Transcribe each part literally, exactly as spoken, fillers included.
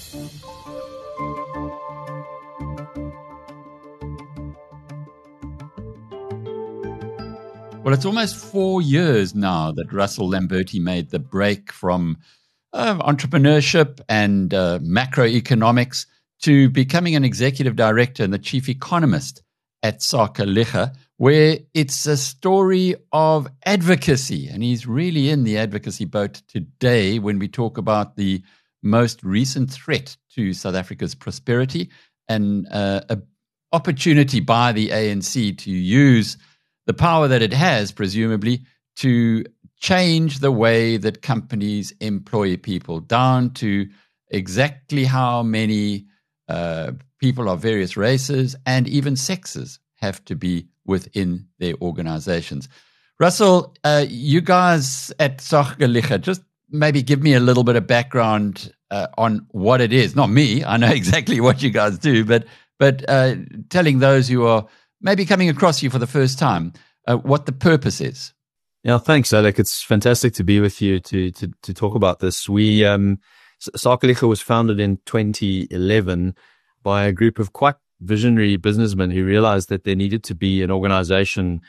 Well, it's almost four years now that Russell Lamberti made the break from uh, entrepreneurship and uh, macroeconomics to becoming an executive director and the chief economist at Sakelicha, where it's a story of advocacy. And he's really in the advocacy boat today when we talk about the most recent threat to South Africa's prosperity and uh, an opportunity by the A N C to use the power that it has, presumably, to change the way that companies employ people down to exactly how many uh, people of various races and even sexes have to be within their organizations. Russell, uh, you guys at Sakelicha, just maybe give me a little bit of background uh, on what it is. Not me, I know exactly what you guys do, but but uh, telling those who are maybe coming across you for the first time, uh, what the purpose is. Yeah, thanks, Alec. It's fantastic to be with you to to, to talk about this. We um, Sakelicha was founded in twenty eleven by a group of quite visionary businessmen who realized that there needed to be an organization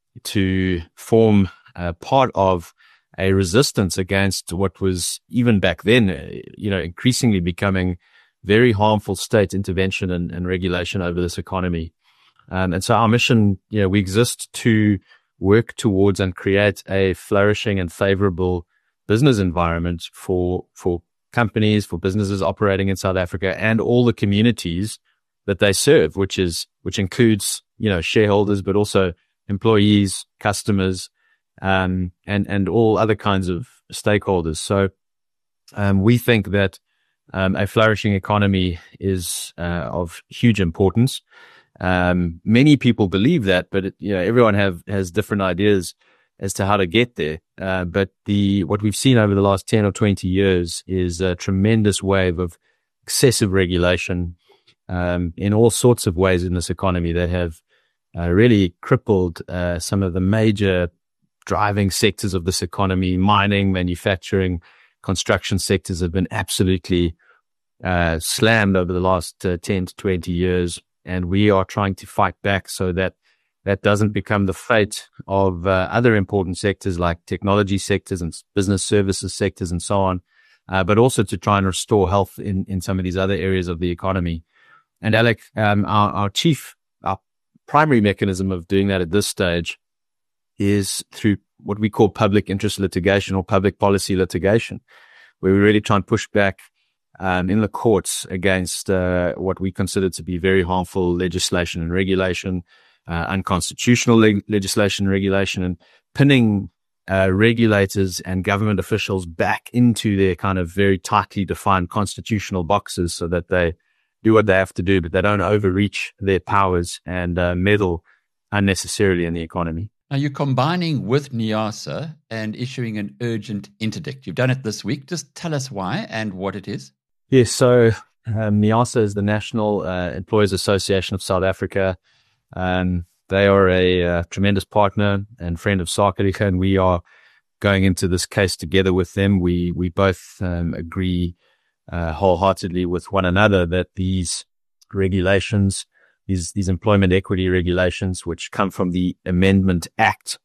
to form uh, part of a resistance against what was, even back then, uh, you know, increasingly becoming very harmful state intervention and, and regulation over this economy. Um, and so our mission, you know, we exist to work towards and create a flourishing and favorable business environment for, for companies, for businesses operating in South Africa and all the communities that they serve, which is, which includes, you know, shareholders, but also employees, customers, um, and, and all other kinds of stakeholders. So, um, we think that, um, a flourishing economy is, uh, of huge importance. Um, many people believe that, but it, you know, everyone have, has different ideas as to how to get there. Uh, but the, what we've seen over the last ten or twenty years is a tremendous wave of excessive regulation, um, in all sorts of ways in this economy that have, uh, really crippled, uh, some of the major driving sectors of this economy. Mining, manufacturing, construction sectors have been absolutely, uh, slammed over the last uh, ten to twenty years. And we are trying to fight back so that that doesn't become the fate of uh, other important sectors like technology sectors and business services sectors and so on, uh, but also to try and restore health in, in some of these other areas of the economy. And Alec, um, our, our chief, our primary mechanism of doing that at this stage is through what we call public interest litigation or public policy litigation, where we really try and push back Um, in the courts against uh, what we consider to be very harmful legislation and regulation, uh, unconstitutional leg- legislation and regulation, and pinning uh, regulators and government officials back into their kind of very tightly defined constitutional boxes so that they do what they have to do, but they don't overreach their powers and uh, meddle unnecessarily in the economy. Now, you're combining with NIASA and issuing an urgent interdict. You've done it this week. Just tell us why and what it is. Yes, so um, NIASA is the National uh, Employers Association of South Africa. Um, they are a uh, tremendous partner and friend of Sakelicha, and we are going into this case together with them. We we both um, agree uh, wholeheartedly with one another that these regulations, these these employment equity regulations, which come from the Amendment Act,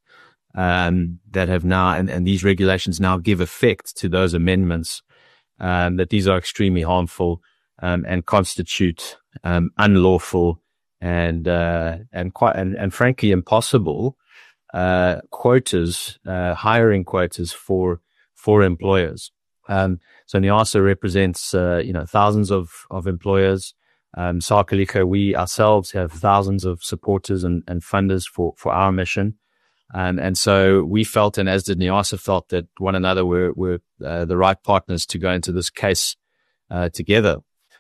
um, that have now and, and these regulations now give effect to those amendments. Um, that these are extremely harmful um, and constitute um, unlawful and uh, and quite and, and frankly impossible uh, quotas, uh, hiring quotas for for employers. Um, so NIASA represents uh, you know thousands of of employers. Um, Sakelicha, we ourselves have thousands of supporters and, and funders for for our mission. Um, and so we felt, and as did NIASA, felt that one another were, were uh, the right partners to go into this case uh, together.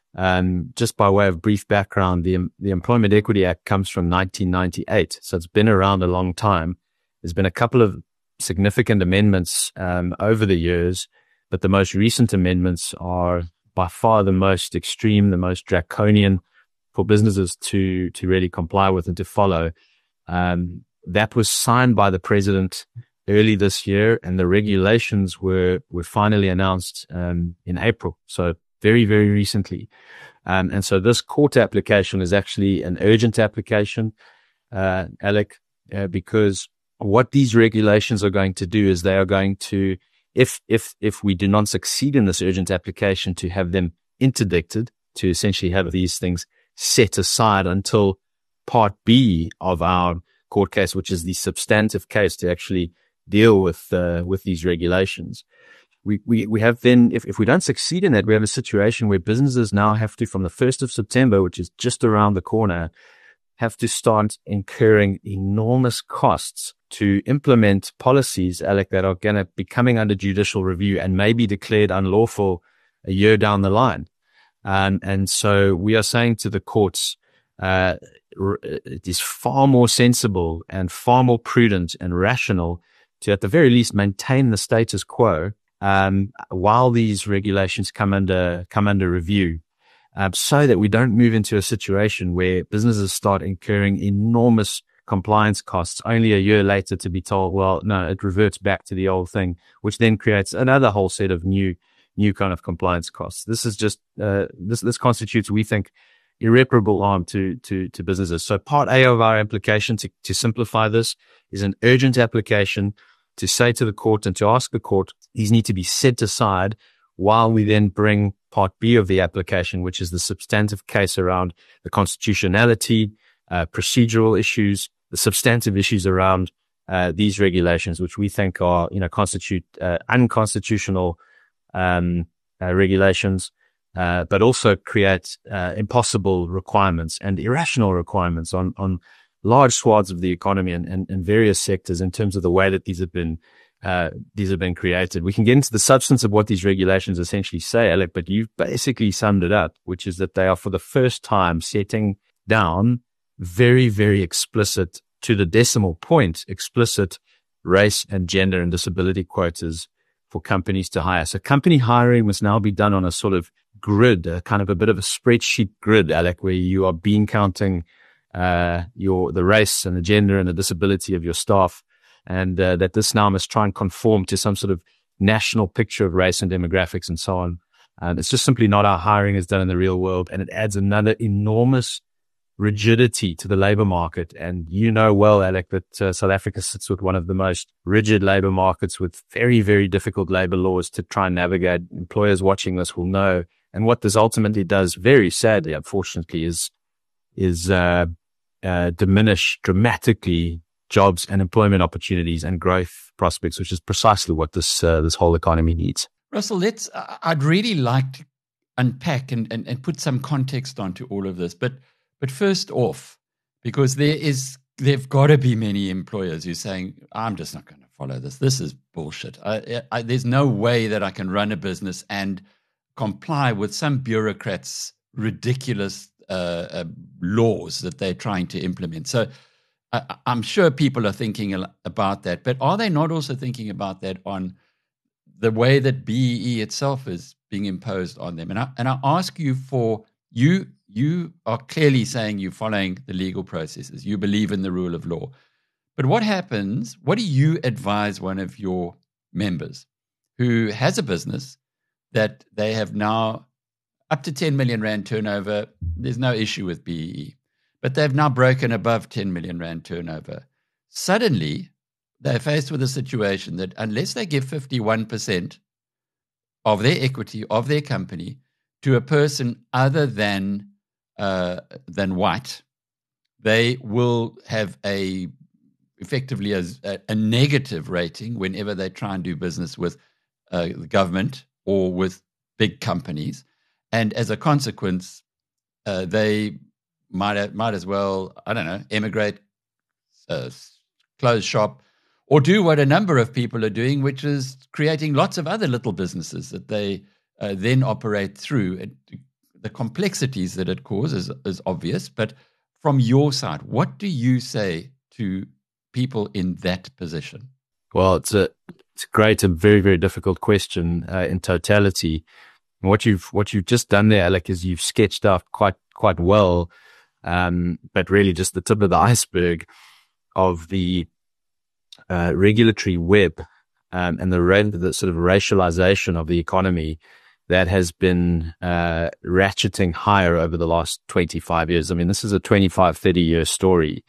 Um, just by way of brief background, the the Employment Equity Act comes from nineteen ninety-eight, so it's been around a long time. There's been a couple of significant amendments um, over the years, but the most recent amendments are by far the most extreme, the most draconian for businesses to to really comply with and to follow. Um, That was signed by the president early this year, and the regulations were, were finally announced um, in April. So very, very recently. Um, and so this court application is actually an urgent application, uh, Alec, uh, because what these regulations are going to do is they are going to, if, if, if we do not succeed in this urgent application, to have them interdicted, to essentially have these things set aside until part B of our court case, which is the substantive case to actually deal with, uh, with these regulations. We, we, we have then, if, if we don't succeed in that, we have a situation where businesses now have to, from the first of September, which is just around the corner, have to start incurring enormous costs to implement policies, Alec, that are going to be coming under judicial review and may be declared unlawful a year down the line. Um, and so we are saying to the courts, uh, it is far more sensible and far more prudent and rational to, at the very least, maintain the status quo Um, while these regulations come under come under review, um, so that we don't move into a situation where businesses start incurring enormous compliance costs only a year later to be told, well, no, it reverts back to the old thing, which then creates another whole set of new new kind of compliance costs. This is just uh, this this constitutes, we think, irreparable harm to to to businesses. So part A of our application to to simplify this is an urgent application to say to the court and to ask the court, these need to be set aside while we then bring part B of the application, which is the substantive case around the constitutionality, uh, procedural issues, the substantive issues around uh, these regulations, which we think are, you know, constitute uh, unconstitutional um, uh, regulations, uh, but also create uh, impossible requirements and irrational requirements on on large swaths of the economy and, and, and various sectors in terms of the way that these have been uh, these have been created. We can get into the substance of what these regulations essentially say, Alec, but you've basically summed it up, which is that they are for the first time setting down very, very explicit, to the decimal point, explicit race and gender and disability quotas for companies to hire. So company hiring must now be done on a sort of grid, a kind of a bit of a spreadsheet grid, Alec, where you are bean counting uh, your, the race and the gender and the disability of your staff, and uh, that this now must try and conform to some sort of national picture of race and demographics and so on. And it's just simply not how hiring is done in the real world. And it adds another enormous rigidity to the labor market. And you know well, Alec, that uh, South Africa sits with one of the most rigid labor markets with very, very difficult labor laws to try and navigate. Employers watching this will know. And what this ultimately does, very sadly, unfortunately, is, is, uh, Uh, diminish dramatically jobs and employment opportunities and growth prospects, which is precisely what this uh, this whole economy needs. Russell, let's. Uh, I'd really like to unpack and, and, and put some context onto all of this, but but first off, because there is there've got to be many employers who are saying, I'm just not going to follow this. This is bullshit. I, I, there's no way that I can run a business and comply with some bureaucrats' ridiculous Uh, uh, laws that they're trying to implement. So uh, I'm sure people are thinking about that, but are they not also thinking about that on the way that B E E itself is being imposed on them? And I, and I ask you for, you, you are clearly saying you're following the legal processes. You believe in the rule of law. But what happens, what do you advise one of your members who has a business that they have now up to ten million rand turnover? There's no issue with B E E, but they've now broken above ten million rand turnover. Suddenly, they're faced with a situation that unless they give fifty-one percent of their equity of their company to a person other than uh, than white, they will have a effectively a, a negative rating whenever they try and do business with uh, the government or with big companies. And as a consequence, uh, they might might as well, I don't know, emigrate, uh, close shop, or do what a number of people are doing, which is creating lots of other little businesses that they uh, then operate through. And the complexities that it causes is, is obvious. But from your side, what do you say to people in that position? Well, it's a it's a great and very, very difficult question uh, in totality. What you've what you've just done there, Alec, is you've sketched out quite quite well, um, but really just the tip of the iceberg of the uh, regulatory web um, and the, the sort of racialization of the economy that has been uh, ratcheting higher over the last twenty-five years. I mean, this is a twenty-five, thirty year story.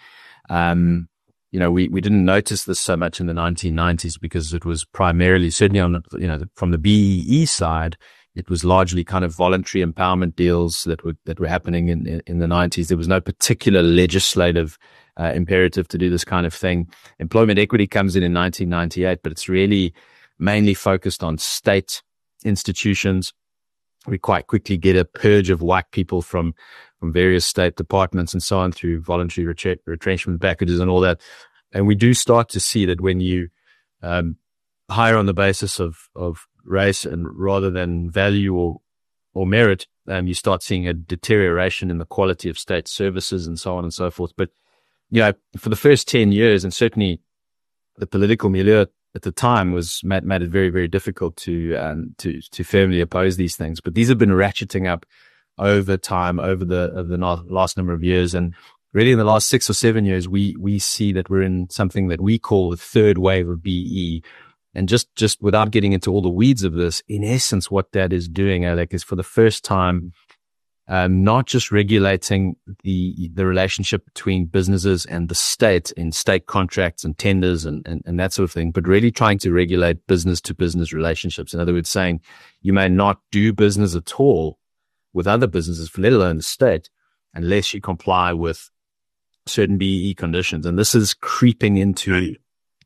Um, you know, we, we didn't notice this so much in the nineteen nineties because it was primarily, certainly on, you know, from the B E E side, it was largely kind of voluntary empowerment deals that were, that were happening in, in, in the nineties. There was no particular legislative uh, imperative to do this kind of thing. Employment equity comes in in nineteen ninety-eight, but it's really mainly focused on state institutions. We quite quickly get a purge of white people from, from various state departments and so on through voluntary retrench, retrenchment packages and all that. And we do start to see that when you um, hire on the basis of, of race and rather than value or, or merit, um, you start seeing a deterioration in the quality of state services and so on and so forth. But, you know, for the first ten years, and certainly the political milieu at the time was made, made it very, very difficult to, um, to, to firmly oppose these things. But these have been ratcheting up over time, over the, over the last number of years. And really in the last six or seven years, we, we see that we're in something that we call the third wave of B E. And just, just without getting into all the weeds of this, in essence, what that is doing, Alec, is for the first time, um, not just regulating the, the relationship between businesses and the state in state contracts and tenders and, and, and that sort of thing, but really trying to regulate business to business relationships. In other words, saying you may not do business at all with other businesses, let alone the state, unless you comply with certain B E E conditions. And this is creeping into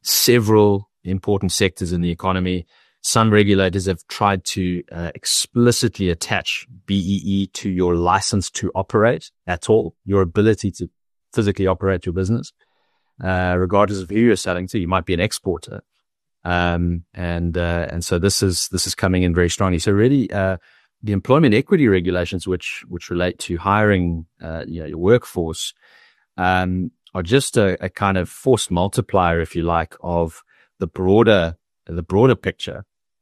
several important sectors in the economy. Some regulators have tried to uh, explicitly attach B E E to your license to operate at all, your ability to physically operate your business, uh, regardless of who you're selling to. You might be an exporter. Um, and, uh, and so this is, this is coming in very strongly. So really, uh, the employment equity regulations, which, which relate to hiring, uh, you know, your workforce, um, are just a, a kind of force multiplier, if you like, of the broader, the broader picture,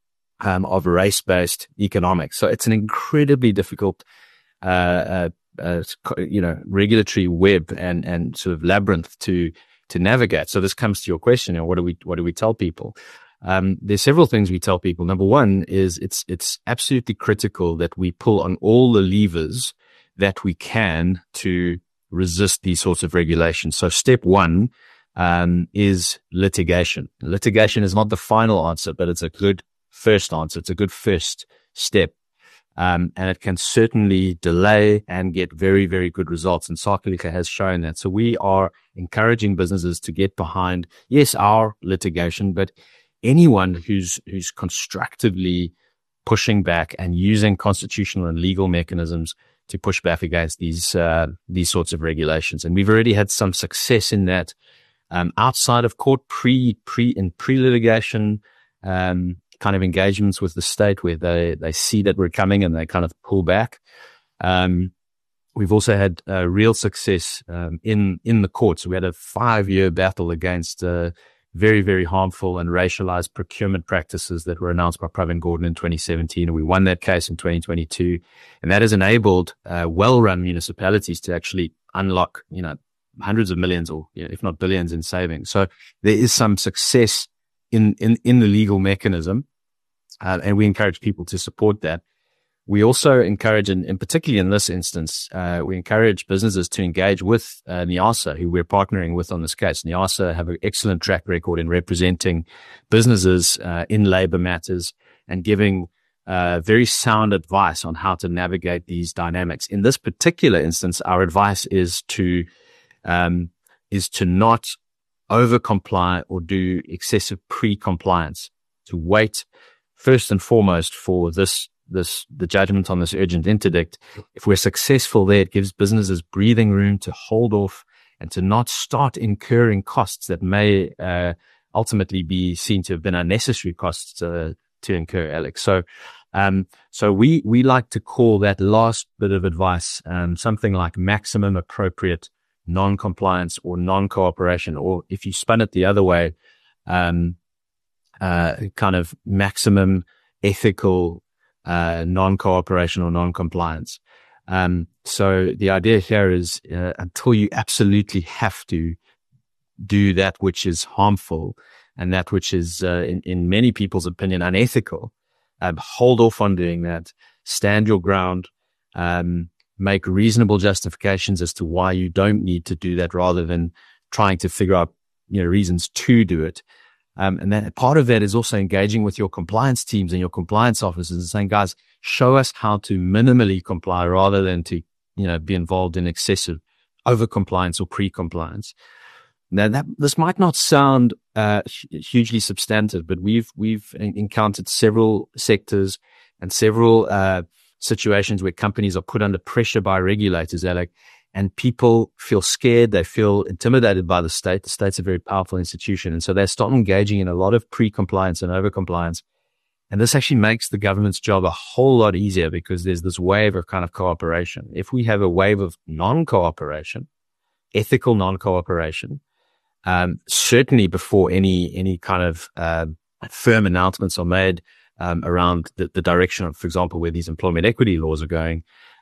um, of race-based economics. So it's an incredibly difficult, uh, uh, uh, you know, regulatory web and, and sort of labyrinth to, to navigate. So this comes to your question, you know, what do we, what do we tell people? Um, there's several things we tell people. Number one is it's, it's absolutely critical that we pull on all the levers that we can to resist these sorts of regulations. So step one, um, is litigation. Litigation is not the final answer, but it's a good first answer. It's a good first step. Um, and it can certainly delay and get very, very good results. And Sakalika has shown that. So we are encouraging businesses to get behind, yes, our litigation, but anyone who's, who's constructively pushing back and using constitutional and legal mechanisms to push back against these, uh, these sorts of regulations. And we've already had some success in that, um, outside of court, pre, pre, in pre-litigation, um, kind of engagements with the state where they, they see that we're coming and they kind of pull back. Um, we've also had uh, real success, um, in, in the courts. We had a five year battle against, uh, very, very harmful and racialized procurement practices that were announced by Pravin Gordhan in twenty seventeen. And we won that case in twenty twenty-two. And that has enabled, uh, well-run municipalities to actually unlock, you know, hundreds of millions or, you know, if not billions in savings. So there is some success in, in, in the legal mechanism. Uh, and we encourage people to support that. We also encourage, and, and particularly in this instance, uh, we encourage businesses to engage with uh, NIASA, who we're partnering with on this case. NIASA have an excellent track record in representing businesses uh, in labor matters and giving uh, very sound advice on how to navigate these dynamics. In this particular instance, our advice is to um, is to not over-comply or do excessive pre-compliance, to wait first and foremost for this this, the judgment on this urgent interdict. If we're successful there, it gives businesses breathing room to hold off and to not start incurring costs that may, uh, ultimately be seen to have been unnecessary costs, uh, to incur, Alex. So, um, so we, we like to call that last bit of advice, um, something like maximum appropriate non-compliance or non-cooperation, or if you spun it the other way, um, uh, kind of maximum ethical Uh, non-cooperation or non-compliance. Um, so the idea here is, uh, until you absolutely have to do that which is harmful and that which is, uh, in, in many people's opinion, unethical, Um, hold off on doing that. Stand your ground. Um, make reasonable justifications as to why you don't need to do that, rather than trying to figure out, you know, reasons to do it. Um, and that part of that is also engaging with your compliance teams and your compliance officers and saying, guys, show us how to minimally comply rather than to, you know, be involved in excessive over compliance or pre-compliance. Now that this might not sound uh, hugely substantive, but we've we've encountered several sectors and several uh, situations where companies are put under pressure by regulators, Alec, and people feel scared. They feel intimidated by the state. The state's a very powerful institution, and so they start engaging in a lot of pre-compliance and over-compliance. And this actually makes the government's job a whole lot easier, because there's this wave of kind of cooperation. If we have a wave of non-cooperation, ethical non-cooperation, Um, certainly before any any kind of uh, firm announcements are made um, around the, the direction of, for example, where these employment equity laws are going.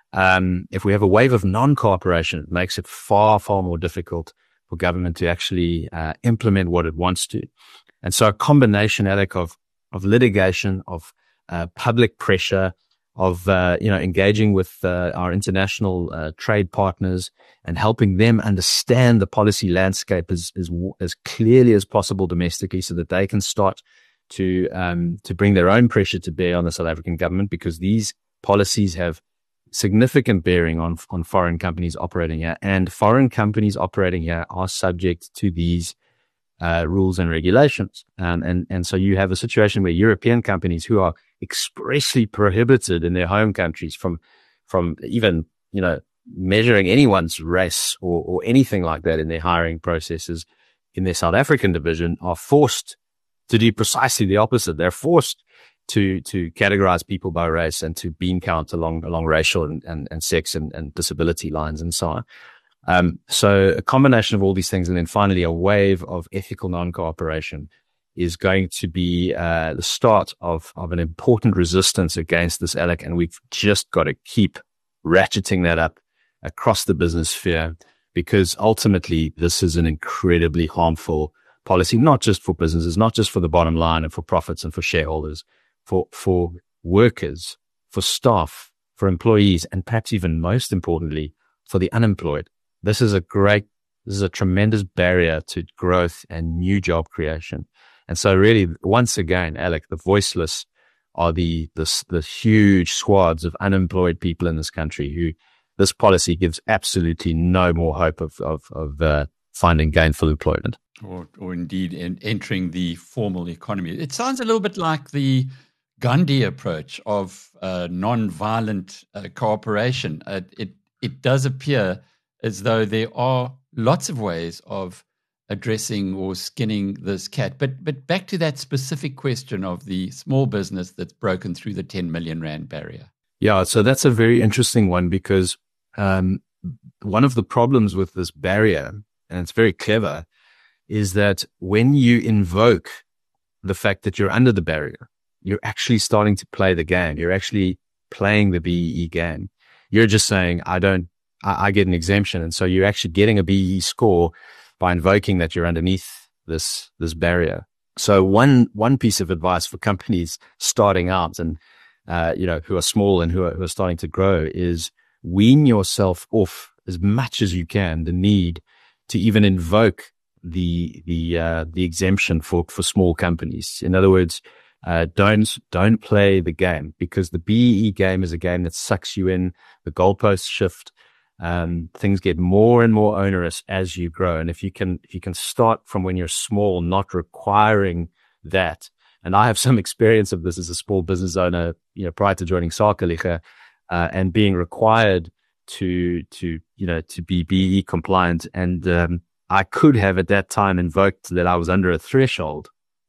Um, if we have a wave of non-cooperation, it makes it far, far more difficult for government to actually uh, implement what it wants to. And so a combination, Alec, of of litigation, of uh, public pressure, of, uh, you know, engaging with uh, our international uh, trade partners and helping them understand the policy landscape as, as, as clearly as possible domestically, so that they can start to, um, to bring their own pressure to bear on the South African government, because these policies have significant bearing on, on foreign companies operating here, and foreign companies operating here are subject to these Uh, rules and regulations. Um, and, and so you have a situation where European companies who are expressly prohibited in their home countries from, from even, you know, measuring anyone's race or, or anything like that in their hiring processes in their South African division, are forced to do precisely the opposite. They're forced to, to categorize people by race and to bean count along, along racial and, and, and sex and, and disability lines and so on. Um, so a combination of all these things, and then finally a wave of ethical non-cooperation, is going to be uh, the start of, of an important resistance against this, Alec. And we've just got to keep ratcheting that up across the business sphere, because ultimately this is an incredibly harmful policy, not just for businesses, not just for the bottom line and for profits and for shareholders, for, for workers, for staff, for employees, and perhaps even most importantly, for the unemployed. This is a great, this is a tremendous barrier to growth and new job creation. And so really, once again, Alec, the voiceless are the, the, the huge swaths of unemployed people in this country who this policy gives absolutely no more hope of, of, of uh, finding gainful employment. Or, or indeed in entering the formal economy. It sounds a little bit like the Gandhi approach of uh, non-violent uh, cooperation. Uh, it, it does appear as though there are lots of ways of addressing or skinning this cat. But but back to that specific question of the small business that's broken through the ten million rand barrier. Yeah, so that's a very interesting one, because um, one of the problems with this barrier, and it's very clever, is that when you invoke the fact that you're under the barrier, you're actually starting to play the game. You're actually playing the B E E game. You're just saying, I don't, I get an exemption. And so you're actually getting a B E E score by invoking that you're underneath this, this barrier. So one, one piece of advice for companies starting out and, uh, you know, who are small and who are, who are starting to grow is wean yourself off as much as you can the need to even invoke the, the, uh, the exemption for, for small companies. In other words, uh, don't, don't play the game, because the B E E game is a game that sucks you in. The goalposts shift. Um, things get more and more onerous as you grow. And if you can, if you can start from when you're small, not requiring that. And I have some experience of this as a small business owner, you know, prior to joining Sakeliga, uh, and being required to, to, you know, to be B E E compliant. And, um, I could have at that time invoked that I was under a threshold.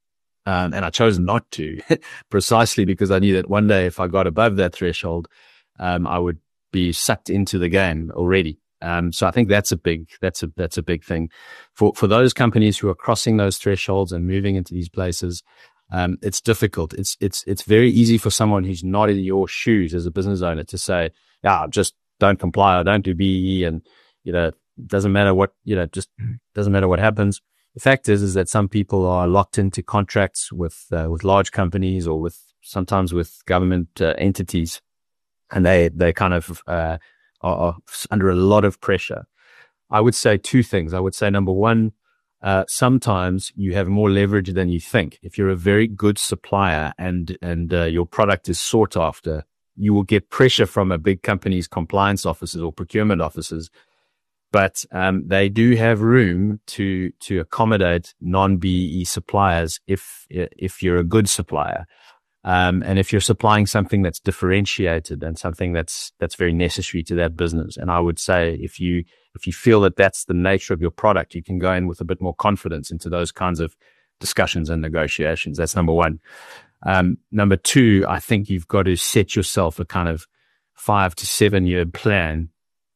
Um, and I chose not to precisely because I knew that one day if I got above that threshold, um, I would be sucked into the game already. Um, so I think that's a big, that's a, that's a big thing for, for those companies who are crossing those thresholds and moving into these places. Um, it's difficult. It's, it's, it's very easy for someone who's not in your shoes as a business owner to say, yeah, just don't comply or don't do B E E. And, you know, doesn't matter what, you know, just doesn't matter what happens. The fact is, is that some people are locked into contracts with, uh, with large companies or with sometimes with government uh, entities, and they they kind of uh, are, are under a lot of pressure. I would say two things. I would say number one, uh, sometimes you have more leverage than you think. If you're a very good supplier and and uh, your product is sought after, you will get pressure from a big company's compliance officers or procurement officers. But um, they do have room to to accommodate non-B E E suppliers if if you're a good supplier, um, and if you're supplying something that's differentiated and something that's that's very necessary to that business. And I would say if you if you feel that that's the nature of your product, you can go in with a bit more confidence into those kinds of discussions and negotiations. That's number one. Um, number two, I think you've got to set yourself a kind of five to seven year plan.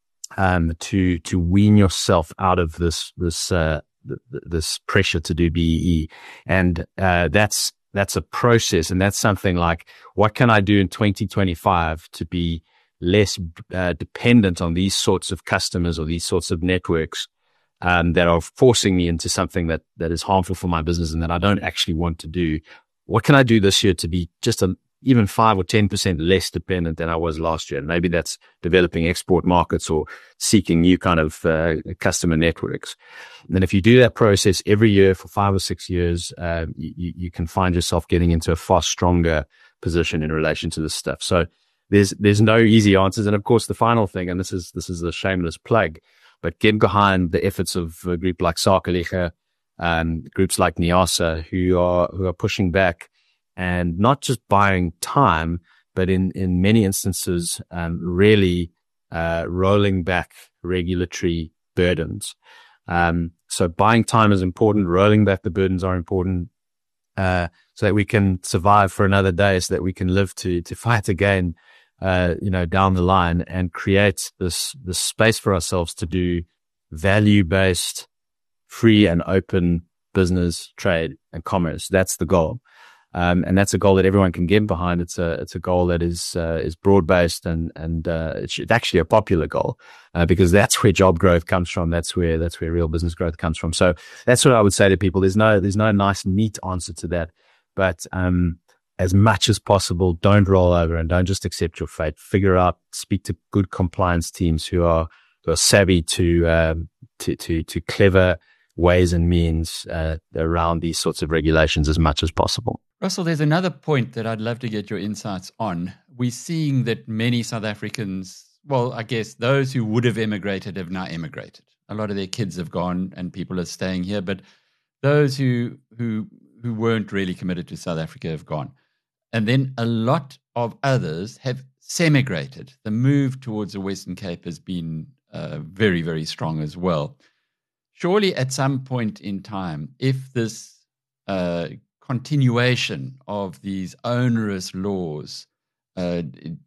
Um, to to wean yourself out of this this uh, th- this pressure to do B E E, and uh, that's that's a process, and that's something like, what can I do in twenty twenty-five to be less uh, dependent on these sorts of customers or these sorts of networks um, that are forcing me into something that that is harmful for my business and that I don't actually want to do. What can I do this year to be just a even five or ten percent less dependent than I was last year? And maybe that's developing export markets or seeking new kind of uh, customer networks. And then if you do that process every year for five or six years, uh, you, you can find yourself getting into a far stronger position in relation to this stuff. So there's there's no easy answers. And of course, the final thing, and this is this is a shameless plug, but get behind the efforts of a group like Sakeliga, um, groups like NIASA, who are who are pushing back and not just buying time, but in, in many instances, um, really uh, rolling back regulatory burdens. Um, so buying time is important. Rolling back the burdens are important, uh, so that we can survive for another day, so that we can live to to fight again, uh, you know, down the line, and create this this space for ourselves to do value-based, free and open business, trade, and commerce. That's the goal. Um, and that's a goal that everyone can get behind. It's a it's a goal that is uh, is broad based, and and uh, it's actually a popular goal uh, because that's where job growth comes from. That's where that's where real business growth comes from. So that's what I would say to people. There's no there's no nice neat answer to that, but um, as much as possible, don't roll over and don't just accept your fate. Figure out, speak to good compliance teams who are who are savvy to um, to to to clever ways and means uh, around these sorts of regulations as much as possible. Russell, there's another point that I'd love to get your insights on. We're seeing that many South Africans, well, I guess those who would have emigrated have now emigrated. A lot of their kids have gone and people are staying here, but those who who who weren't really committed to South Africa have gone. And then a lot of others have semigrated. The move towards the Western Cape has been uh, very, very strong as well. Surely at some point in time, if this uh, continuation of these onerous laws uh,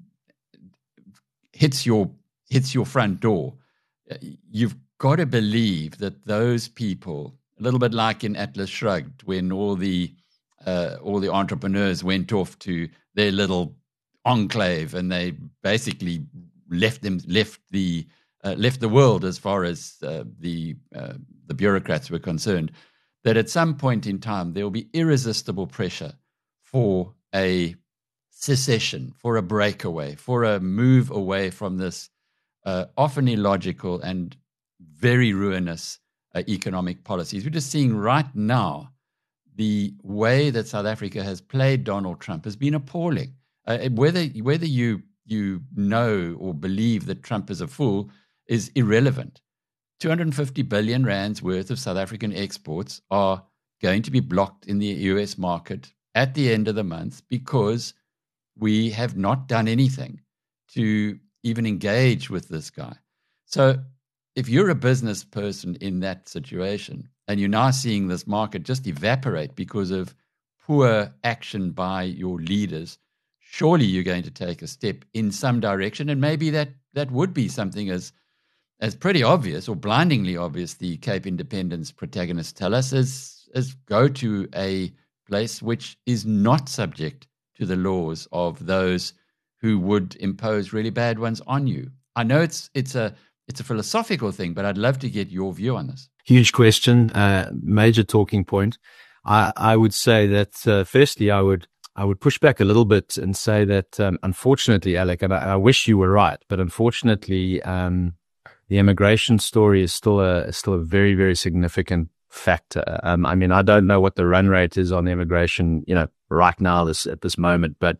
hits your hits your front door, you've got to believe that those people, a little bit like in Atlas Shrugged, when all the uh, all the entrepreneurs went off to their little enclave and they basically left them left the uh, left the world as far as uh, the uh, the bureaucrats were concerned, that at some point in time there will be irresistible pressure for a secession, for a breakaway, for a move away from this uh, often illogical and very ruinous uh, economic policies. We're just seeing right now the way that South Africa has played Donald Trump has been appalling. Uh, whether whether you you know or believe that Trump is a fool is irrelevant. two hundred fifty billion rands worth of South African exports are going to be blocked in the U S market at the end of the month because we have not done anything to even engage with this guy. So if you're a business person in that situation and you're now seeing this market just evaporate because of poor action by your leaders, surely you're going to take a step in some direction. And maybe that, that would be something as as pretty obvious or blindingly obvious, the Cape Independence protagonists tell us, is, is go to a place which is not subject to the laws of those who would impose really bad ones on you. I know it's it's a it's a philosophical thing, but I'd love to get your view on this. Huge question, uh, major talking point. I, I would say that uh, firstly, I would I would push back a little bit and say that, um, unfortunately, Alec, and I, I wish you were right, but unfortunately, um, the immigration story is still a is still a very, very significant factor. Um, I mean, I don't know what the run rate is on immigration, you know, right now, this at this moment, but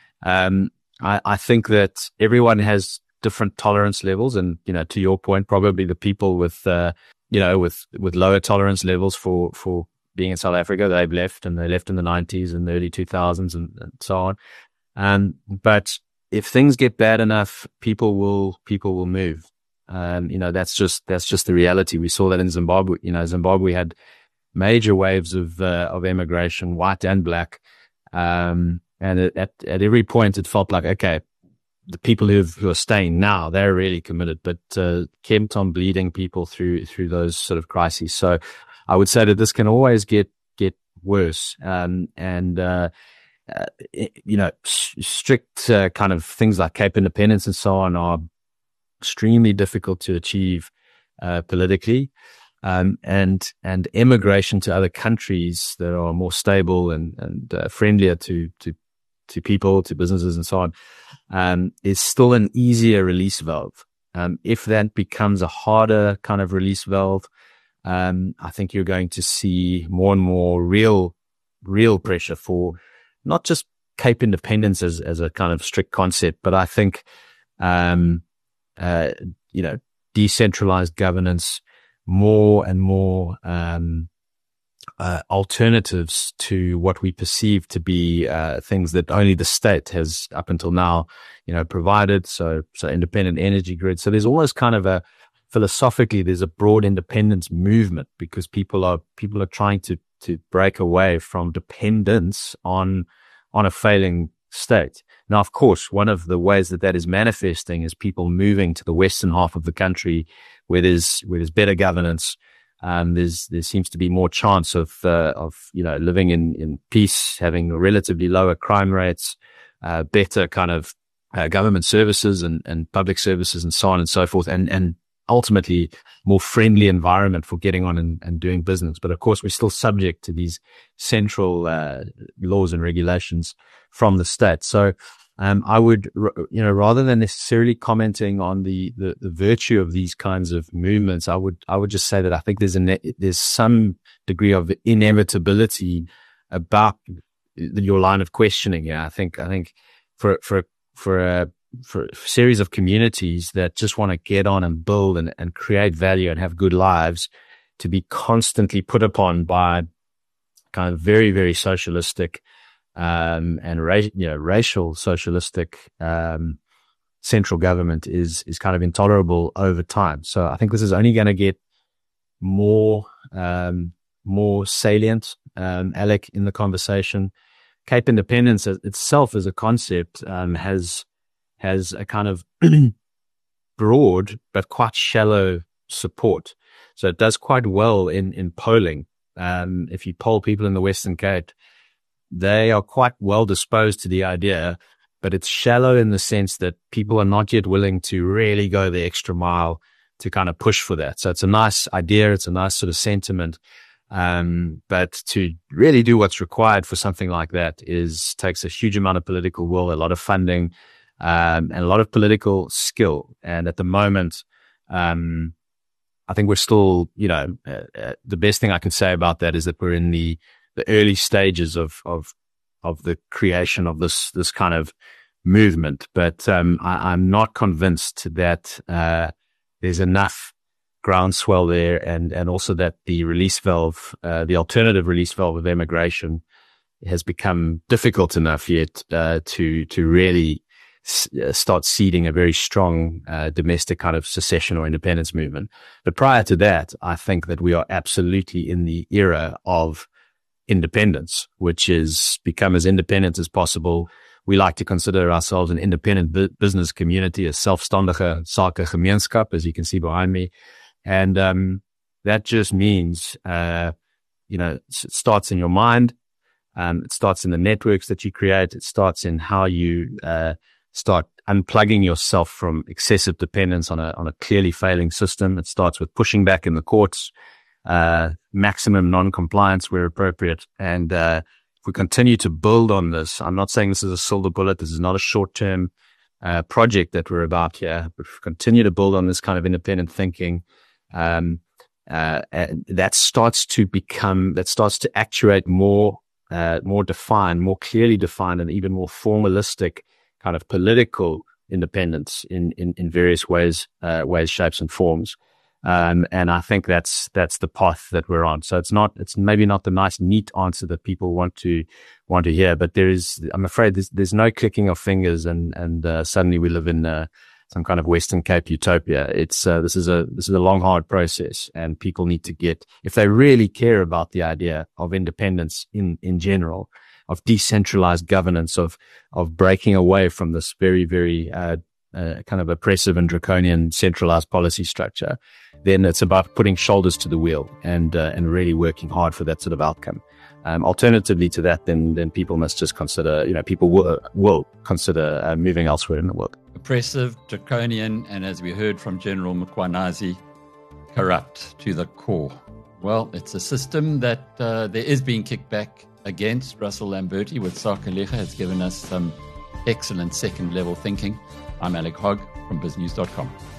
um, I, I think that everyone has different tolerance levels, and you know, to your point, probably the people with, uh, you know, with with lower tolerance levels for for being in South Africa, they've left, and they left in the nineties and the early two thousands and, and so on. Um, but if things get bad enough, people will people will move. Um, you know, that's just that's just the reality. We saw that in Zimbabwe. You know, Zimbabwe had major waves of uh, of immigration, white and black, um, and it, at at every point it felt like, okay, the people who who are staying now, they're really committed, but uh, kept on bleeding people through through those sort of crises. So I would say that this can always get get worse, um, and uh, uh, you know, s- strict uh, kind of things like Cape Independence and so on are extremely difficult to achieve uh, politically, um, and and immigration to other countries that are more stable and and uh, friendlier to to to people, to businesses, and so on, um, is still an easier release valve. Um, if that becomes a harder kind of release valve, um, I think you're going to see more and more real, real pressure for not just Cape Independence as, as a kind of strict concept, but I think, um, uh, you know, decentralized governance, more and more, um, uh, alternatives to what we perceive to be, uh, things that only the state has up until now, you know, provided. So, so independent energy grid. So there's almost kind of a, philosophically, there's a broad independence movement because people are, people are trying to, to break away from dependence on, on a failing state. Now, of course, one of the ways that that is manifesting is people moving to the western half of the country where there's, where there's better governance. Um, there's, there seems to be more chance of, uh, of, you know, living in, in peace, having relatively lower crime rates, uh, better kind of, uh, government services and, and public services and so on and so forth. And, and ultimately more friendly environment for getting on and, and doing business. But of course, we're still subject to these central, uh, laws and regulations from the state. So, Um, I would, you know, rather than necessarily commenting on the, the, the virtue of these kinds of movements, I would, I would just say that I think there's a, there's some degree of inevitability about your line of questioning. Yeah. I think, I think for, for, for a, for a series of communities that just want to get on and build and, and create value and have good lives, to be constantly put upon by kind of very, very socialistic, Um, and ra- you know, racial socialistic, um, central government is, is kind of intolerable over time. So I think this is only going to get more, um, more salient, um, Alec, in the conversation. Cape Independence itself as a concept, um, has, has a kind of broad, but quite shallow support. So it does quite well in, in polling. Um, if you poll people in the Western Cape, they are quite well disposed to the idea, but it's shallow in the sense that people are not yet willing to really go the extra mile to kind of push for that. So it's a nice idea. It's a nice sort of sentiment. Um, but to really do what's required for something like that is takes a huge amount of political will, a lot of funding, um, and a lot of political skill. And at the moment, um, I think we're still, you know, uh, uh, the best thing I can say about that is that we're in the, the early stages of, of, of the creation of this, this kind of movement. But, um, I, I'm not convinced that, uh, there's enough groundswell there, and, and also that the release valve, uh, the alternative release valve of immigration has become difficult enough yet, uh, to, to really s- uh, start seeding a very strong, uh, domestic kind of secession or independence movement. But prior to that, I think that we are absolutely in the era of independence, which is become as independent as possible. We like to consider ourselves an independent bu- business community, a selfstandige sakegemeenskap, as you can see behind me. And, um, that just means, uh, you know, it starts in your mind. Um, it starts in the networks that you create. It starts in how you, uh, start unplugging yourself from excessive dependence on a, on a clearly failing system. It starts with pushing back in the courts, uh, maximum non-compliance where appropriate. And, uh, if we continue to build on this, I'm not saying this is a silver bullet. This is not a short-term uh, project that we're about here, but if we continue to build on this kind of independent thinking, um, uh, that starts to become, that starts to actuate more, uh, more defined, more clearly defined, and even more formalistic kind of political independence in, in, in various ways, uh, ways, shapes, and forms. Um, and I think that's, that's the path that we're on. So it's not, it's maybe not the nice, neat answer that people want to, want to hear, but there is, I'm afraid there's, there's no clicking of fingers and, and, uh, suddenly we live in, uh, some kind of Western Cape utopia. It's, uh, this is a, this is a long, hard process, and people need to get, if they really care about the idea of independence in, in general, of decentralized governance, of, of breaking away from this very, very, uh, Uh, kind of oppressive and draconian centralized policy structure, then it's about putting shoulders to the wheel and uh, and really working hard for that sort of outcome. Um, alternatively to that, then then people must just consider, you know, people will, will consider uh, moving elsewhere in the world. Oppressive, draconian, and as we heard from General Mkhwanazi, corrupt to the core. Well, it's a system that uh, there is being kicked back against. Russell Lamberti with Sakeliga has given us some excellent second level thinking. I'm Alec Hogg from biz news dot com.